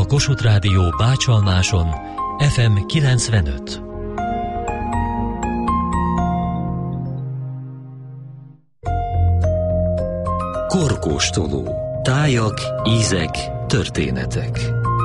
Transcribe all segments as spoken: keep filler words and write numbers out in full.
a Kossuth Rádió Bácsalmáson ef em kilencvenöt. Korkóstoló. Tájak, ízek, történetek.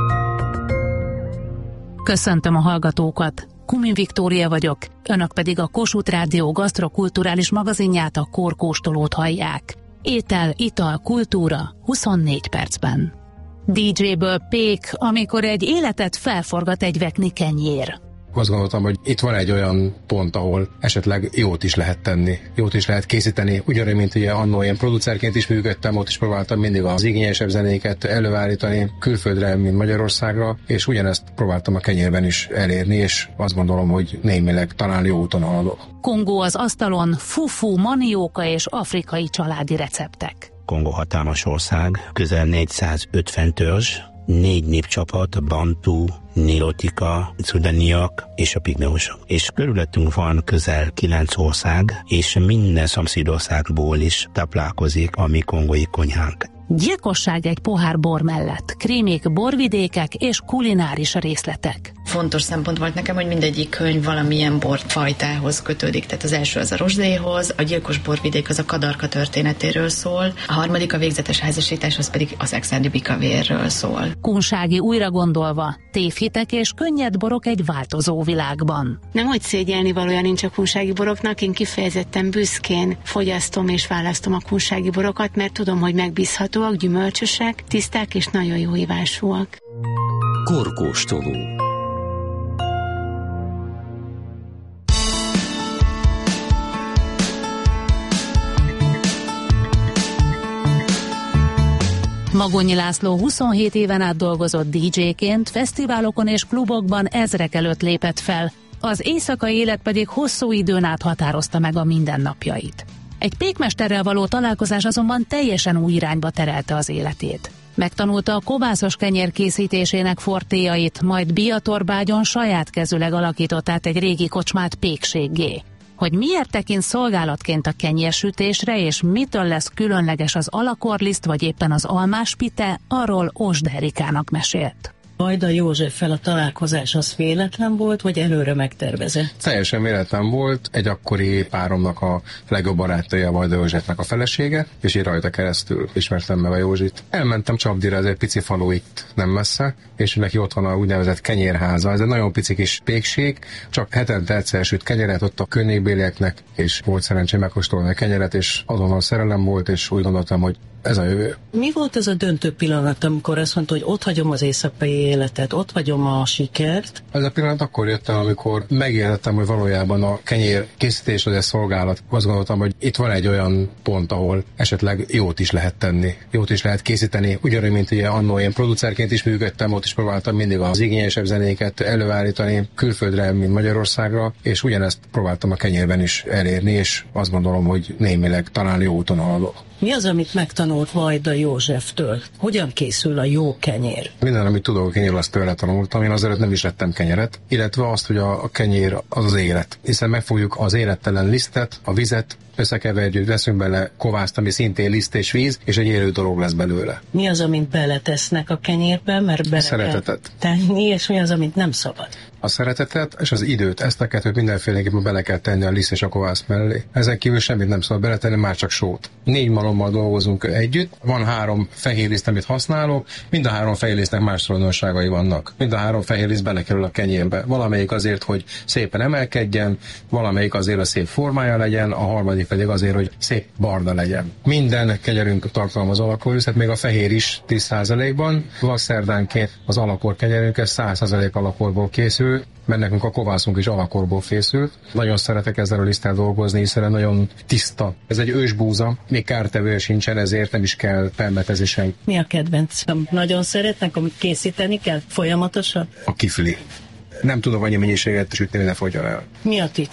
Köszöntöm a hallgatókat! Kumin Viktória vagyok, önök pedig a Kossuth Rádió gasztrokulturális magazinját, a Korkóstolót hallják. Étel, ital, kultúra huszonnégy percben. dé dzséből pék, amikor egy életet felforgat egy vekni kenyér. Azt gondoltam, hogy itt van egy olyan pont, ahol esetleg jót is lehet tenni, jót is lehet készíteni. Ugyanúgy, mint ugye annó ilyen producerként is működtem, ott is próbáltam mindig az igényesebb zenéket előállítani külföldre, mint Magyarországra, és ugyanezt próbáltam a kenyérben is elérni, és azt gondolom, hogy némileg talán jó úton haladok. Kongó az asztalon, fufu, manióka és afrikai családi receptek. Kongó hatalmas ország, közel négyszázötven törzs, négy népcsapat, bantu, nilotika, cudaniak és a pigmeusok. És körülöttünk van közel kilenc ország, és minden szomszédországból is táplálkozik a mi kongói konyhánk. Gyilkosság egy pohár bor mellett, krémék, borvidékek és kulináris részletek. Fontos szempont volt nekem, hogy mindegyik könyv valamilyen borfajtához kötődik. Tehát az első az a rozsdéhoz, a gyilkos borvidék az a kadarka történetéről szól, a harmadik a végzetes házasítás, az pedig az exádi bikavérről szól. Kunsági újra gondolva, tévhitek és könnyed borok egy változó világban. Nem, hogy szégyelni valója nincs a kunsági boroknak, én kifejezetten büszkén fogyasztom és választom a kunsági borokat, mert tudom, hogy megbízhatóak, gyümölcsösek, tiszták és nagyon jó ívásúak. Korkóstoló. Magonyi László huszonhét éven át dolgozott dé dzséként, fesztiválokon és klubokban ezrek előtt lépett fel, az éjszakai élet pedig hosszú időn át határozta meg a mindennapjait. Egy pékmesterrel való találkozás azonban teljesen új irányba terelte az életét. Megtanulta a kovászos kenyér készítésének fortéjait, majd Biatorbágyon saját kezüleg alakított át egy régi kocsmát pékséggé. Hogy miért tekint szolgálatként a kenyérsütésre, és mitől lesz különleges az alakorliszt, vagy éppen az almáspite, arról Osd Erikának mesélt. Vajda Józseffel a találkozás az véletlen volt, vagy előre megtervezett? Teljesen véletlen volt, egy akkori páromnak a legjobb barátja a Vajda Józsefnek a felesége, és én rajta keresztül ismertem meg a Józsit. Elmentem Csapdira, ez egy pici falu itt nem messze, és neki ott van a úgynevezett kenyérháza. Ez egy nagyon pici kis pékség, csak hetente egyszer süt kenyeret ott a környékbélieknek, és volt szerencsém megkóstolni a kenyeret, és azonnal szerelem volt, és úgy gondoltam, hogy ez a jövő. Mi volt ez a döntő pillanat, amikor azt mondta, hogy ott hagyom az éjszakai életet, ott hagyom a sikert? Ez a pillanat akkor jött el, amikor megértettem, hogy valójában a kenyér készítés az egy szolgálat. Azt gondoltam, hogy itt van egy olyan pont, ahol esetleg jót is lehet tenni, jót is lehet készíteni. Ugyanúgy, mint ugye annó én producerként is működtem, ott is próbáltam mindig az igényesebb zenéket előállítani külföldre, mint Magyarországra, és ugyanezt próbáltam a kenyérben is elérni, és azt gondolom, hogy némileg talán jó úton haladok. Mi az, amit megtanult Vajda Józseftől? Hogyan készül a jó kenyér? Minden, amit tudok a kenyérről, azt tőle tanultam. Én azelőtt nem is ettem kenyeret, illetve azt, hogy a, a kenyér az az élet. Hiszen megfogjuk az érettelen lisztet, a vizet, összekeverjük, veszünk bele kovászt, ami szintén liszt és víz, és egy élő dolog lesz belőle. Mi az, amit beletesznek a kenyérbe, mert bele szeretetet kell tenni, és mi az, amit nem szabad? A szeretetet és az időt, ezt a kettőt mindenféleképpen bele kell tenni a liszt és a kovász mellé. Ezen kívül semmit nem szabad beletenni, már csak sót. Négy malommal dolgozunk együtt, van három fehér liszt, amit használok, mind a három fehér lisztnek más tulajdonságai vannak. Mind a három fehér liszt belekerül a kenyérbe. Valamelyik azért, hogy szépen emelkedjen, valamelyik azért, a szép formája legyen, a harmadik pedig azért, hogy szép barna legyen. Minden kenyerünk tartalmaz alakorlisztet, még a fehér is tíz százalékban. Vakszerdánként az alakor kenyerünk száz százalék alakorból készül, mert nekünk a kovászunk is alakorból készült. Nagyon szeretek ezzel a liszttel dolgozni, hiszen nagyon tiszta. Ez egy ősbúza, még kártevő sincsen, ezért nem is kell permetezésen. Mi a kedvenc? Nagyon szeretnek, amit készíteni kell folyamatosan? A kifli. Nem tudom annyi mennyiséget sütni, ne fogyjon el. Mi a titka?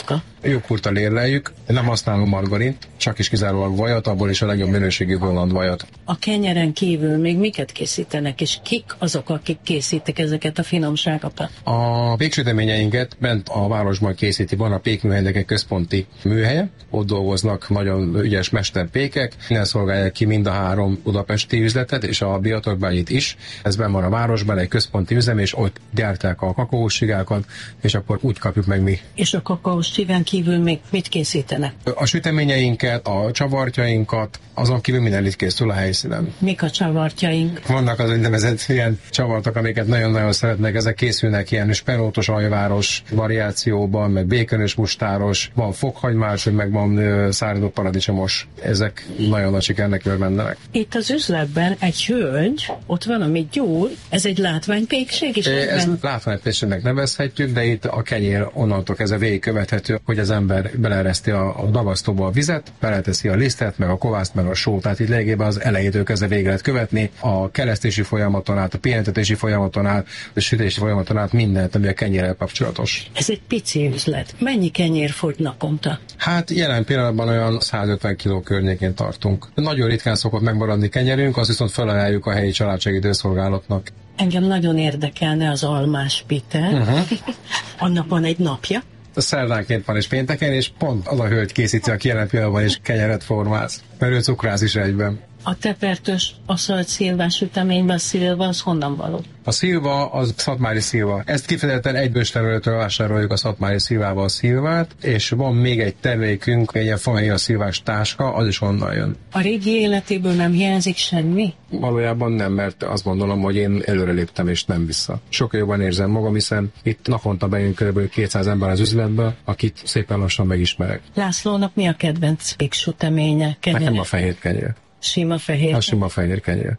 joghurttal érleljük, nem használunk margarint, csak is kizárólag vajat, abból is a legjobb minőségű holland vajat. A kenyeren kívül még miket készítenek, és kik azok, akik készítik ezeket a finomságokat? A péksüteményeinket bent a városban készíti, van a pékműhelynek egy központi műhelye, ott dolgoznak nagyon ügyes mesterpékek, innen szolgálják ki mind a három budapesti üzletet, és a Biatorbágyit is. Ez benn van a városban, egy központi üzem, és ott gyártják a kakaósigákat, és akkor úgy kapjuk meg mi. És a kakaós csigán kívül még mit készítenek? A süteményeinket, a csavartjainkat, azon kívül minden itt készül a helyszínen. Mik a csavartjaink? Vannak az úgynevezett ilyen csavartok, amiket nagyon-nagyon szeretnek, ezek készülnek ilyen spenótos ajváros variációban, meg békönös mustáros, van fokhagymás, meg van szárított paradicsomos. Ezek nagyon nagy sikernek örvendenek. Itt az üzletben egy hölgy, ott valami gyúr, ez egy látványpékség is? Ez látványpékségnek nevezhetjük, de itt a kenyér onnantól kezdve végigkövethető, hogy az ember beleereszti a, a dagasztóba a vizet, beleteszi a lisztet, meg a kovászt, meg a sót, tehát itt lényegében az elejétől kezdve végig lehet követni, a keresztési folyamaton át, a pihentetési folyamaton át, a sütési folyamaton át mindent, ami a kenyérrel kapcsolatos. Ez egy pici üzlet. Mennyi kenyér fogy naponta? Hát jelen pillanatban olyan százötven kiló környékén tartunk. Nagyon ritkán szokott megmaradni kenyerünk, azt viszont felajánljuk a helyi családsegítő szolgálatnak. Engem nagyon érdekelne az almás pite. Uh-huh. Annak van egy napja. Szerdánként van és pénteken, és pont az a hölgy készíti, aki jelen pillanatban is kenyeret formáz, mert ő cukrász is egyben. A tepertös, a szalt szilvás süteményben a szilva, az honnan való? A szilva az szatmári szilva. Ezt kifejezetten egy bősterületről vásároljuk a szatmári szilvával a szilvát, és van még egy termékünk, egy ilyen familya szilvás táska, az is onnan jön. A régi életéből nem hiányzik semmi? Valójában nem, mert azt gondolom, hogy én előreléptem és nem vissza. Sokkal jobban érzem magam, hiszen itt naponta bejön kb. kétszáz ember az üzletbe, akit szépen lassan megismerek. Lászlónak mi a kedvenc péksüteménye? Nekem a fehér kenyér. Sima fehér. A sima fehér kenyér.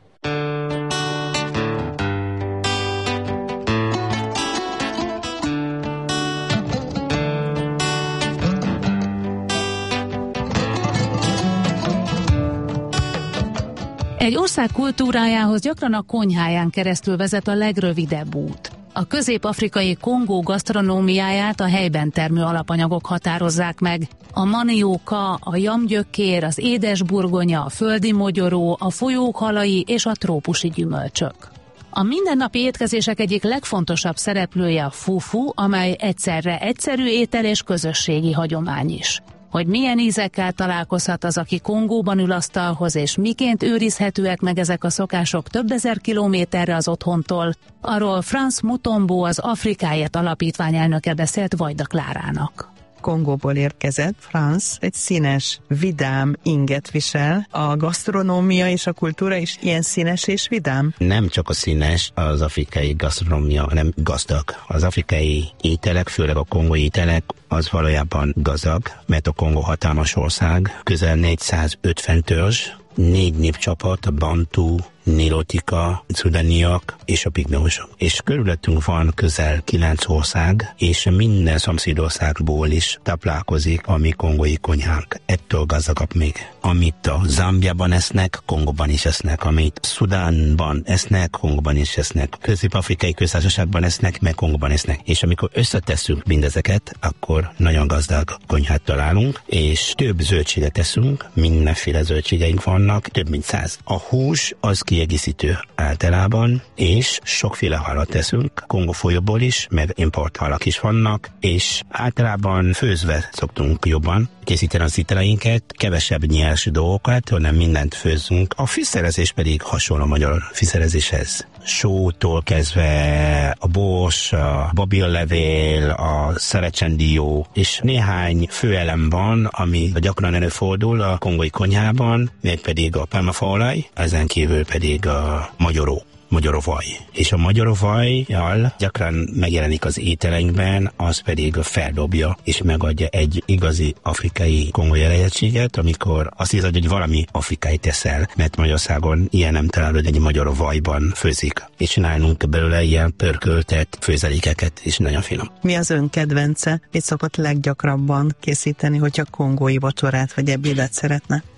Egy ország kultúrájához gyakran a konyháján keresztül vezet a legrövidebb út. A közép-afrikai Kongó gasztronómiáját a helyben termő alapanyagok határozzák meg. A manióka, a jamgyökér, az édesburgonya, a földi mogyoró, a folyók halai és a trópusi gyümölcsök. A mindennapi étkezések egyik legfontosabb szereplője a fufu, amely egyszerre egyszerű étel és közösségi hagyomány is. Hogy milyen ízekkel találkozhat az, aki Kongóban ül asztalhoz, és miként őrizhetőek meg ezek a szokások több ezer kilométerre az otthontól, arról Franz Mutombo, az Afrikáért Alapítvány elnöke beszélt Vajda Klárának. Kongóból érkezett, Franz egy színes, vidám inget visel. A gasztronómia és a kultúra is ilyen színes és vidám? Nem csak a színes az afrikai gasztronómia, hanem gazdag. Az afrikai ételek, főleg a kongói ételek, az valójában gazdag, mert a Kongó hatalmas ország, közel négyszázötven törzs, négy népcsapat, a Bantu, Nilotika, Szudániak és a pigmeusok. És körülöttünk van közel kilenc ország, és minden szomszédországból is táplálkozik a mi kongói konyhánk. Ettől gazdagabb még. Amit a Zambiában esznek, Kongóban is esznek. Amit Szudánban esznek, Kongóban is esznek. Közép-afrikai köztársaságban esznek, meg Kongóban esznek. És amikor összetesszük mindezeket, akkor nagyon gazdag konyhát találunk, és több zöldséget teszünk, mindenféle zöldségeink vannak, több mint száz. A hús az kiegészítő általában, és sokféle halat teszünk, Kongó folyóból is, meg import halak is vannak, és általában főzve szoktunk jobban készíteni az ételeinket, kevesebb nyers dolgokat, hanem mindent főzünk. A fűszerezés pedig hasonló a magyar fűszerezéshez. Sótól kezdve a bors, a babillevél, a szerecsendió, és néhány főelem van, ami gyakran előfordul a kongói konyhában, mégpedig a pálmafaolaj, ezen kívül pedig a magyaró. magyarovaj. És a magyarovajjal gyakran megjelenik az ételeinkben, az pedig feldobja, és megadja egy igazi afrikai kongói elejegységet, amikor azt hiszed, hogy valami afrikai teszel, mert Magyarországon ilyen nem találod, egy magyarovajban főzik. És csinálunk belőle ilyen pörköltet, főzelékeket, és nagyon finom. Mi az ön kedvence? Mit szokott leggyakrabban készíteni, hogyha kongói vacsorát vagy ebédet szeretne?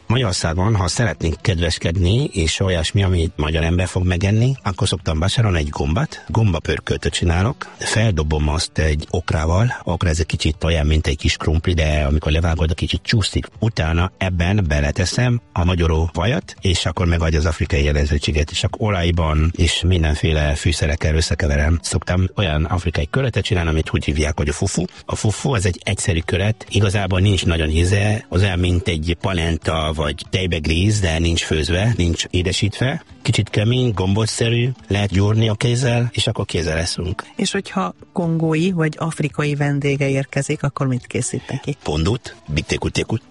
Magyarországon, ha szeretnénk kedveskedni, és olyasmi, amit magyar ember fog megenni, akkor szoktam vásárolni egy gombát, gombapörköltöt csinálok, feldobom azt egy okrával, okra ez egy kicsit olyan, mint egy kis krumpli, de amikor levágod, a kicsit csúszik. Utána ebben beleteszem a magyaró vajat, és akkor megadja az afrikai jelenzőséget, és akkor olajban és mindenféle fűszerekkel összekeverem. Szoktam olyan afrikai köretet csinálni, amit úgy hívják, hogy a fufu. A fufu az egy egyszerű köret, igazából nincs nagyon íze, az olyan, mint egy palenta vagy tejbegríz, de nincs főzve, nincs édesítve. Kicsit kemény, gombószerű, lehet gyúrni a kézzel, és akkor kézzel eszünk. És hogyha kongói vagy afrikai vendége érkezik, akkor mit készít neki? Pondut, bittékutékut.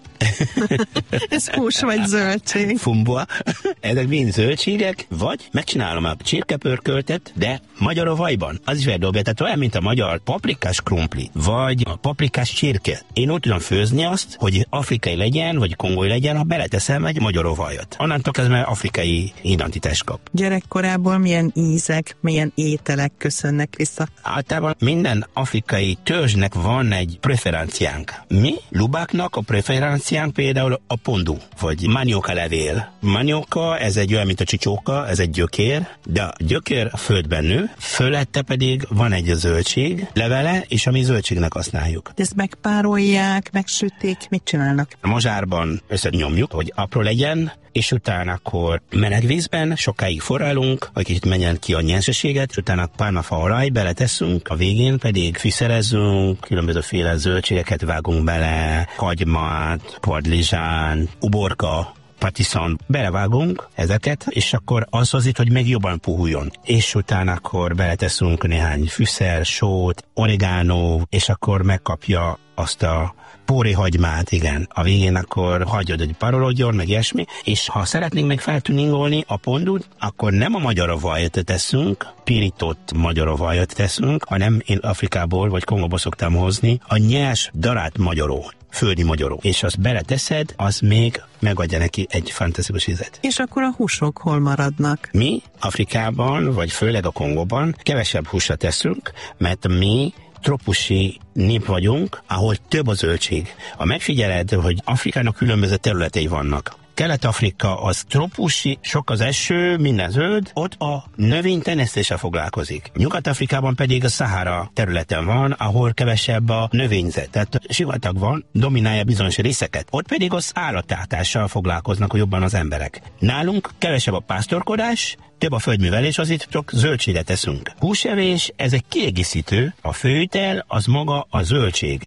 Ez hús vagy zöldség? Fumbua. Ezek mind zöldségek, vagy megcsinálom a csirkepörköltet, de magyar vajban. Az is verdobja, tehát olyan, mint a magyar paprikás krumpli, vagy a paprikás csirke. Én úgy tudom főzni azt, hogy afrikai legyen, vagy kongói legyen, ha beleteszem egy magyar vajat. Onnantól kezdve afrikai identitást kap. Gyerekkorából milyen ízek, milyen ételek köszönnek vissza? Általában minden afrikai törzsnek van egy preferenciánk. Mi, lubáknak a preferenciánk például a pondu, vagy manioka levél. Manioka, ez egy olyan, mint a csicsóka, ez egy gyökér, de a gyökér a földben nő, fölette pedig van egy zöldség levele, és ami zöldségnek használjuk. Ezt megpárolják, megsütik, mit csinálnak? A mozsárban összenyomjuk, hogy apró legyen, és utána akkor meleg vízben sokáig forralunk, hogy kicsit menjen ki a nyersességet, utána pálmafa olaj beleteszünk, a végén pedig fűszerezzünk, különbözőféle zöldségeket vágunk bele, hagymát, padlizsán, uborka, patiszon, belevágunk ezeket, és akkor az az itt, hogy még jobban puhuljon. És utána akkor beleteszünk néhány fűszer, sót, oregano, és akkor megkapja azt a póri hagymát, igen. A végén akkor hagyod, hogy parolódjon, meg ilyesmi, és ha szeretnénk meg feltuningolni a pondut, akkor nem a magyar vajat teszünk, pirított magyar vajat teszünk, hanem én Afrikából vagy Kongóból szoktam hozni a nyers darált magyaró, földi magyaró. És azt beleteszed, az még megadja neki egy fantasztikus ízet. És akkor a húsok hol maradnak? Mi Afrikában, vagy főleg a Kongóban kevesebb húsra teszünk, mert mi trópusi nép vagyunk, ahol több a zöldség. Ha megfigyeled, hogy Afrikának különböző területei vannak. Kelet-Afrika az trópusi, sok az eső, minden zöld, ott a növénytenyésztéssel foglalkozik. Nyugat-Afrikában pedig a Szahara területen van, ahol kevesebb a növényzet. Tehát sivatag van, dominálja bizonyos részeket. Ott pedig az állattartással foglalkoznak jobban az emberek. Nálunk kevesebb a pásztorkodás, több a földművelés, az itt csak zöldséget teszünk. Húsevés, ez egy kiegészítő, a főétel az maga a zöldség.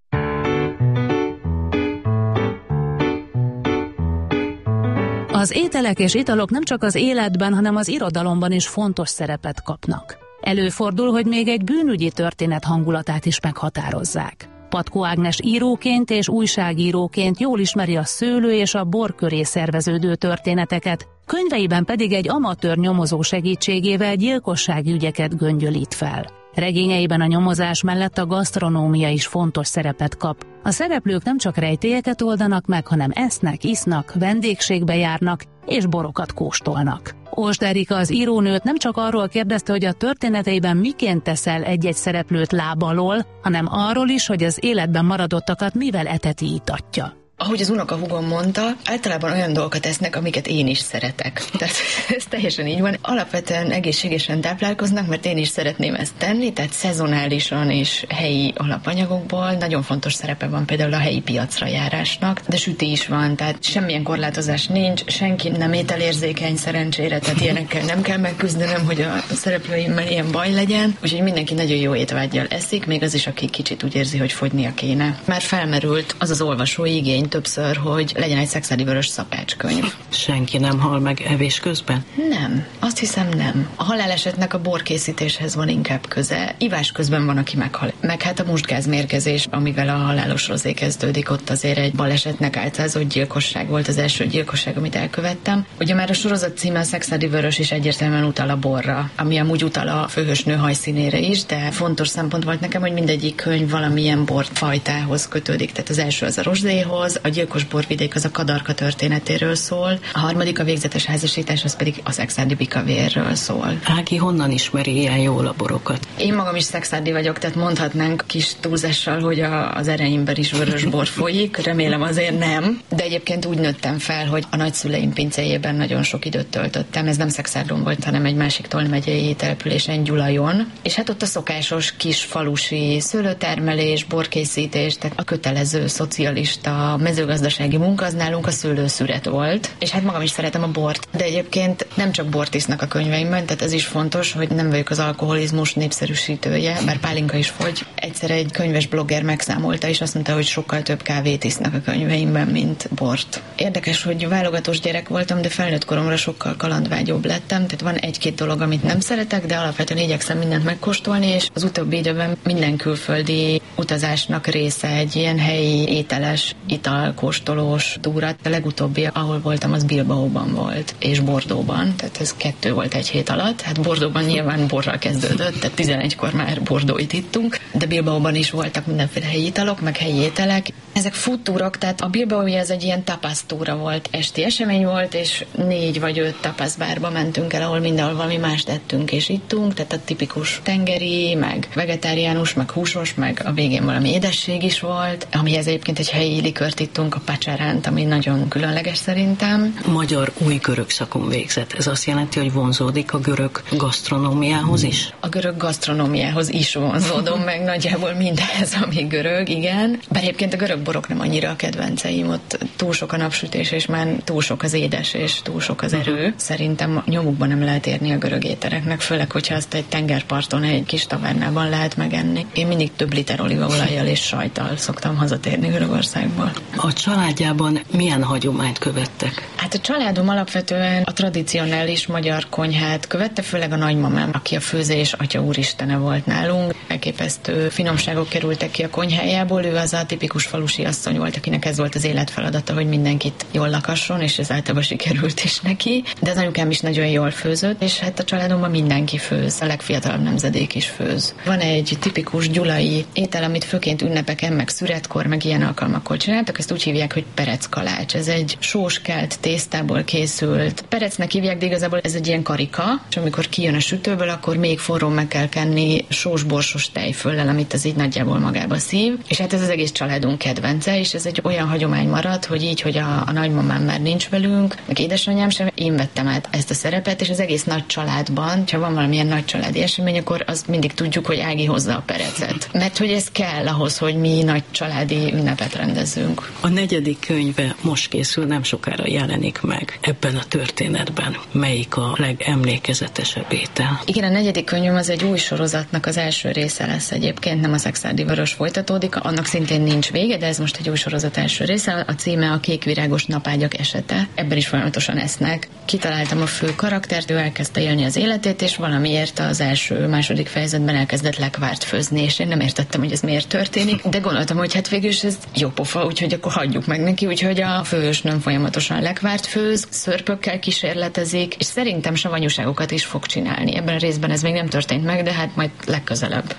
Az ételek és italok nem csak az életben, hanem az irodalomban is fontos szerepet kapnak. Előfordul, hogy még egy bűnügyi történet hangulatát is meghatározzák. Patkó Ágnes íróként és újságíróként jól ismeri a szőlő és a bor köré szerveződő történeteket, könyveiben pedig egy amatőr nyomozó segítségével gyilkossági ügyeket göngyölít fel. Regényeiben a nyomozás mellett a gasztronómia is fontos szerepet kap. A szereplők nem csak rejtélyeket oldanak meg, hanem esznek, isznak, vendégségbe járnak és borokat kóstolnak. Ósd Erika, az írónőt nem csak arról kérdezte, hogy a történeteiben miként teszel egy-egy szereplőt láb alól, hanem arról is, hogy az életben maradottakat mivel eteti itatja. Ahogy az unokahúgom mondta, általában olyan dolgokat esznek, amiket én is szeretek. Tehát ez teljesen így van. Alapvetően egészségesen táplálkoznak, mert én is szeretném ezt tenni, tehát szezonálisan és helyi alapanyagokból. Nagyon fontos szerepe van például a helyi piacra járásnak, de süti is van, tehát semmilyen korlátozás nincs, senki nem ételérzékeny szerencsére, tehát ilyenekkel nem kell megküzdenem, hogy a szereplőimmel ilyen baj legyen. Úgyhogy mindenki nagyon jó étvággyal eszik, még az is, aki kicsit úgy érzi, hogy fogynia kéne. Már felmerült az az olvasói igény többször, hogy legyen egy szekszeli vörös szakácskönyv. Senki nem hal meg evés közben? Nem, azt hiszem nem. A halálesetnek a borkészítéshez van inkább köze. Ivás közben van, aki meghal. Meg hát a mustgázmérgezés, amivel a halálos rozé kezdődik, ott azért egy balesetnek álcázott gyilkosság volt az első gyilkosság, amit elkövettem. Ugye már a sorozat címe a szekszeli vörös is egyértelműen utal a borra, ami amúgy utal a főhősnő hajszínére is, de fontos szempont volt nekem, hogy mindegyik könyv valamilyen borfajtához kötődik. Tehát az első az a rozsdéhoz, rozdéhoz, a gyilkos borvidék az a Kadarka történetéről szól, a harmadik a végzetes házasítás, az pedig a szekszárdi bikavérről szól. Ági honnan ismeri ilyen jól a borokat? Én magam is szekszárdi vagyok, tehát mondhatnánk kis túlzással, hogy a, az ereimben is vörös bor folyik, remélem azért nem, de egyébként úgy nőttem fel, hogy a nagyszüleim pincéjében nagyon sok időt töltöttem, ez nem Szekszárdon volt, hanem egy másik Tolna megyei településen, Gyulajon, és hát ott a szokásos kis falusi szőlőtermelés, borkészítés, tehát a kötelező szocialista mezőgazdasági munka az nálunk a szőlőszüret volt, és hát magam is szeretem a bort, de egyébként nem csak bort isznak a könyveimben, tehát ez is fontos, hogy nem vagyok az alkoholizmus népszerűsítője, bár pálinka is fogy. Egyszer egy könyves blogger megszámolta, és azt mondta, hogy sokkal több kávét isznak a könyveimben, mint bort. Érdekes, hogy válogatós gyerek voltam, de felnőtt koromra sokkal kalandvágyóbb lettem, tehát van egy-két dolog, amit nem szeretek, de alapvetően igyekszem mindent megkóstolni, és az utóbbi időben minden külföldi utazásnak része egy ilyen helyi ételes, italkóstolós túra. A legutóbbi, ahol voltam, az Bilbaóban volt, és Bordeauxban, tehát ez kettő volt egy hét alatt. Hát Bordeauxban nyilván borral kezdődött, tehát tizenegykor már bordóit ittunk, de Bilbaóban is voltak mindenféle helyi italok, meg helyi ételek. Ezek food túrok, tehát a Bilbaói ez egy ilyen tapas túra volt, esti esemény volt, és négy vagy öt tapas bárba mentünk el, ahol mindenhol valami mást ettünk és ittunk, tehát a tipikus tengeri, meg vegetáriánus, meg húsos, meg a végén valami édesség is volt, amihez egyébként egy helyi likört ittunk, a pacsaránt, ami nagyon különleges szerintem. Magyar új görög szakon végzett. Ez azt jelenti, hogy vonzódik a görög gasztronómiához is? A görög gasztronómiához is vonzódom, meg nagyjából mindenhez, ami görög, igen. Bár egyébként a görög borok nem annyira a kedvenceim, ott túl sok a napsütés, és már túl sok az édes, és túl sok az erő. Uh-huh. Szerintem nyomukban nem lehet érni a görög ételeknek, főleg, hogyha azt egy tengerparton, egy kis tavernában lehet megenni. Én mindig több liter olívaolajjal és sajttal szoktam hazatérni Görögországból. A családjában milyen hagyományt követtek? Hát a családom alapvetően a tradicionális magyar konyhát követte, főleg a nagymamám, aki a főzés atya úristene volt nálunk. Elképesztő finomságok kerültek ki a konyhájából, ő az a tipikus falusi asszony volt, akinek ez volt az életfeladata, hogy mindenkit jól lakasson, és ez általában sikerült is neki. De az anyukám is nagyon jól főzött, és hát a családomban mindenki főz, a legfiatalabb nemzedék is főz. Van egy tipikus gyulai étel, amit főként ünnepeken, meg szüretkor, meg ilyen alkalmakkor csináltak, ezt úgy hívják, hogy pereckalács. Ez egy sós kelt tésztából készült. Perecnek hívják, de igazából ez egy ilyen karika, és amikor kijön a sütőből, akkor még forró meg kell kenni sós borsos tejföllel, amit az így nagyjából magába szív. És hát ez az egész családunk kedvence, és ez egy olyan hagyomány maradt, hogy így, hogy a, a nagymamám már nincs velünk, meg édesanyám sem, én vettem át ezt a szerepet, és az egész nagy családban, ha van valamilyen nagy családi esemény, akkor azt mindig tudjuk, hogy Ági hozza a perecet. Mert hogy ez kell ahhoz, hogy mi nagy családi ünnepet rendezzünk. A negyedik könyve most készül, nem sokára jelenik meg ebben a történetben. Melyik a legemlékezetesebb étel? Igen, a negyedik könyvem az egy új sorozatnak az első része lesz egyébként, nem a Szekszárdi Vörös folytatódik, annak szintén nincs vége, de ez most egy új sorozat első része, a címe a Kékvirágos napágyak esete. Ebben is folyamatosan esznek. Kitaláltam a fő karaktert, ő elkezdte élni az életét, és valamiért az első, második fejezetben elkezdett lekvárt főzni, és én nem értettem, hogy ez miért történik, de gondoltam, hogy hát végül is ez jó pofa, úgyhogy akkor hagyjuk meg neki, úgyhogy a főhősnőm folyamatosan lekvárt főz, szörpökkel kísérletezik, és szerintem savanyúságokat is fog csinálni. Ebben a részben ez még nem történt meg, de hát majd legközelebb.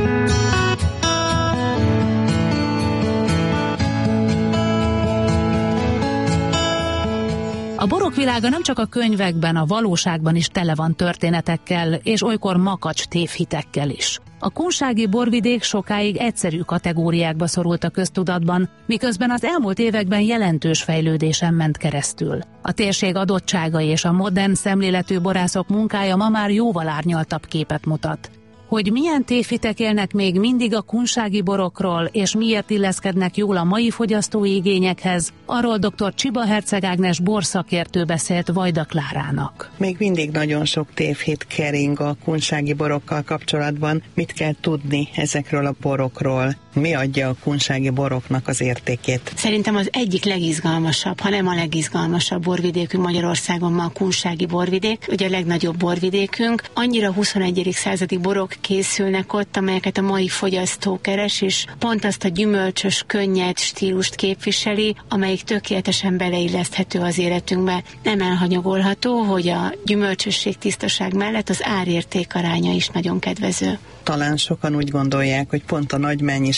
A borok világa nem csak a könyvekben, a valóságban is tele van történetekkel, és olykor makacs tévhitekkel is. A kunsági borvidék sokáig egyszerű kategóriákba szorult a köztudatban, miközben az elmúlt években jelentős fejlődésen ment keresztül. A térség adottságai és a modern szemléletű borászok munkája ma már jóval árnyaltabb képet mutat. Hogy milyen tévhitek élnek még mindig a kunsági borokról, és miért illeszkednek jól a mai fogyasztói igényekhez, arról dr. Csiba Herceg Ágnes borszakértő beszélt Vajda Klárának. Még mindig nagyon sok tévhit kering a kunsági borokkal kapcsolatban. Mit kell tudni ezekről a borokról? Mi adja a kunsági boroknak az értékét? Szerintem az egyik legizgalmasabb, ha nem a legizgalmasabb borvidékünk Magyarországon ma a kunsági borvidék, ugye a legnagyobb borvidékünk. Annyira huszonegyedik századi borok készülnek ott, amelyeket a mai fogyasztó keres, és pont azt a gyümölcsös, könnyed stílust képviseli, amelyik tökéletesen beleilleszthető az életünkbe. Nem elhanyagolható, hogy a gyümölcsösség, tisztaság mellett az árérték aránya is nagyon kedvező. Talán sokan úgy gondolják, hogy pont a nagy mennyiség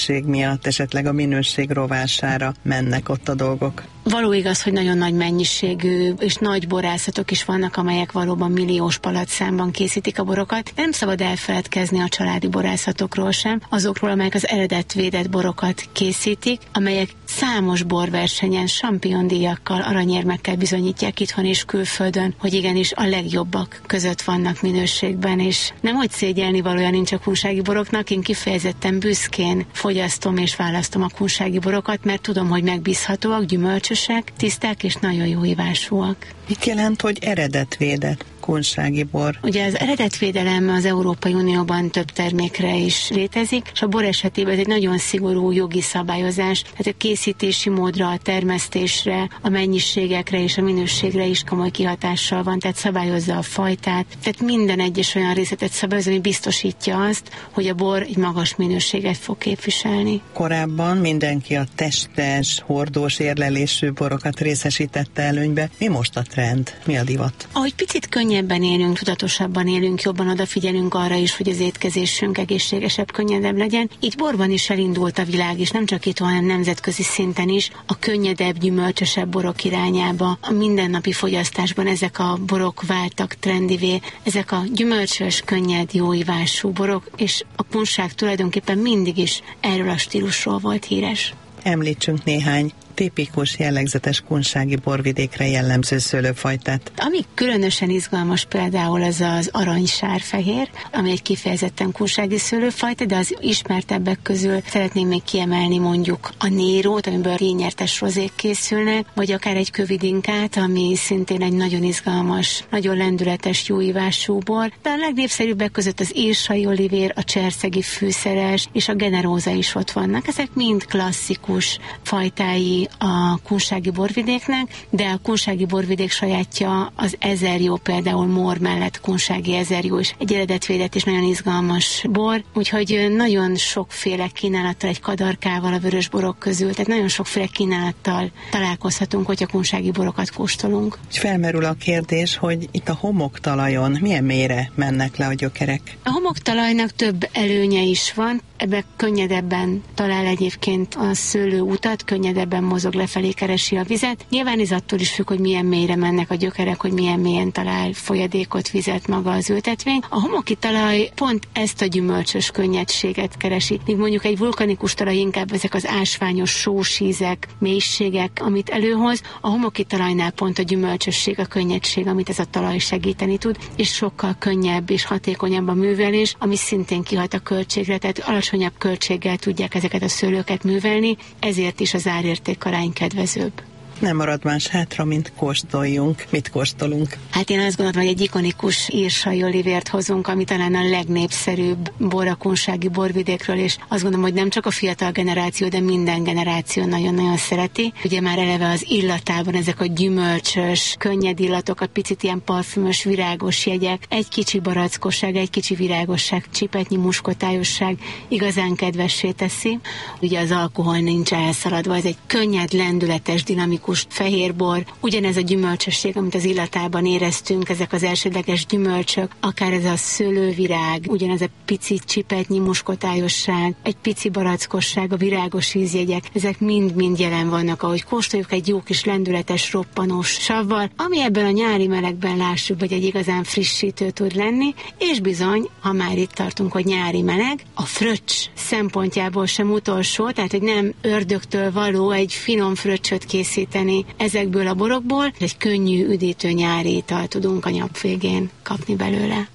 mennyiség miatt, esetleg a minőség rovására mennek ott a dolgok? Való igaz, hogy nagyon nagy mennyiségű és nagy borászatok is vannak, amelyek valóban milliós palatszámban készítik a borokat. Nem szabad elfeledkezni a családi borászatokról sem, azokról, amelyek az eredetvédett borokat készítik, amelyek számos borversenyen, sampiondíjakkal, aranyérmekkel bizonyítják itthon és külföldön, hogy igenis a legjobbak között vannak minőségben, és nem hogy szégyelni valója nincs a kunsági boroknak, én kifejezetten büszkén fogyasztom és választom a kunsági borokat, mert tudom, hogy megbízhatóak, gyümölcsösek, tiszták és nagyon jó ivásúak. Mit jelent, hogy eredetvédett kunsági bor? Ugye az eredetvédelem az Európai Unióban több termékre is létezik, és a bor esetében ez egy nagyon szigorú jogi szabályozás, tehát a készítési módra, a termesztésre, a mennyiségekre és a minőségre is komoly kihatással van, tehát szabályozza a fajtát, tehát minden egyes olyan részletet szabályoz, ami biztosítja azt, hogy a bor egy magas minőséget fog képviselni. Korábban mindenki a testes, hordós érlelésű borokat részesítette előnybe. Mi most a trend? Mi a divat? Ahogy picit könnyebben élünk, tudatosabban élünk, jobban odafigyelünk arra is, hogy az étkezésünk egészségesebb, könnyedebb legyen. Így borban is elindult a világ, és nem csak itt, hanem nemzetközi szinten is a könnyedebb, gyümölcsösebb borok irányába. A mindennapi fogyasztásban ezek a borok váltak trendivé, ezek a gyümölcsös, könnyed, jó ivású borok, és a kunság tulajdonképpen mindig is erről a stílusról volt híres. Említsünk néhány tipikus, jellegzetes kunsági borvidékre jellemző szőlőfajtát. Ami különösen izgalmas például az az aranysárfehér, ami egy kifejezetten kunsági szőlőfajta, de az ismertebbek közül szeretném még kiemelni mondjuk a nérót, amiből díjnyertes rozék készülnek, vagy akár egy kövidinkát, ami szintén egy nagyon izgalmas, nagyon lendületes, jó ivású bor, de a legnépszerűbbek között az írsai olivér, a cserszegi fűszeres és a generóza is ott vannak. Ezek mind klasszikus fajtái a kunsági borvidéknek, de a kunsági borvidék sajátja az ezerjó, például Mór mellett kunsági ezerjó is egy eredetvédett és nagyon izgalmas bor, úgyhogy nagyon sokféle kínálattal, egy kadarkával a vörös borok közül, tehát nagyon sokféle kínálattal találkozhatunk, hogyha kunsági borokat kóstolunk. Felmerül a kérdés, hogy itt a homoktalajon milyen mélyre mennek le a gyökerek? A homoktalajnak több előnye is van, ebbe könnyedebben talál egyébként a szőlő utat, könnyedebben mozog lefelé, keresi a vizet. Nyilván ez attól is függ, hogy milyen mélyre mennek a gyökerek, hogy milyen mélyen talál folyadékot, vizet maga az ültetvény. A homoki talaj pont ezt a gyümölcsös könnyedséget keresi, míg mondjuk egy vulkanikus talaj inkább ezek az ásványos sósízek, mélységek, amit előhoz. A homoki talajnál pont a gyümölcsösség, a könnyedség, amit ez a talaj segíteni tud, és sokkal könnyebb és hatékonyabb a művelés, ami szintén kihat a költségre, tehát alacsonyabb költséggel tudják ezeket a szőlőket művelni, ezért is az árérték-arány kedvezőbb. Nem marad más hátra, mint kóstoljunk. Mit kóstolunk? Hát én azt gondolom, hogy egy ikonikus írsai olivért hozunk, ami talán a legnépszerűbb bor a kunsági borvidékről, és azt gondolom, hogy nem csak a fiatal generáció, de minden generáció nagyon-nagyon szereti. Ugye már eleve az illatában ezek a gyümölcsös, könnyed illatok, a picit ilyen parfümös, virágos jegyek, egy kicsi barackosság, egy kicsi virágosság, csipetnyi muskotályosság igazán kedvessé teszi. Ugye az alkohol nincs elszaladva, ez egy könnyed, lendületes, dinamikus fehérbor, ugyanez a gyümölcsösség, amit az illatában éreztünk, ezek az elsődleges gyümölcsök, akár ez a szőlővirág, ugyanez a pici csipetnyi muskotályosság, egy pici barackosság, a virágos ízjegyek, ezek mind-mind jelen vannak, ahogy kóstoljuk egy jó kis lendületes, roppanós savval, ami ebben a nyári melegben lássuk, hogy egy igazán frissítő tud lenni, és bizony, ha már itt tartunk, hogy nyári meleg, a fröccs szempontjából sem utolsó, tehát hogy nem ördögtől való egy finom fröccsöt készíteni ezekből a borokból, egy könnyű, üdítő nyári italt tudunk a nyap végén kapni belőle.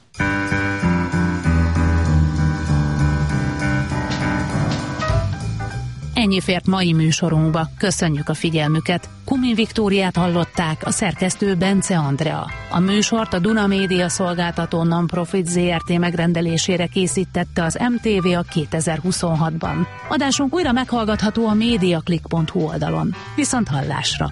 Ennyi fért mai műsorunkba. Köszönjük a figyelmüket. Kumin Viktóriát hallották, a szerkesztő Bence Andrea. A műsort a Duna Média szolgáltató Non-Profit zé er té megrendelésére készítette az em té vé a kétezer-huszonhatban. Adásunk újra meghallgatható a mediaclick pont hu oldalon. Viszont hallásra!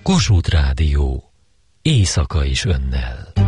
Kossuth Rádió. Éjszaka is önnel.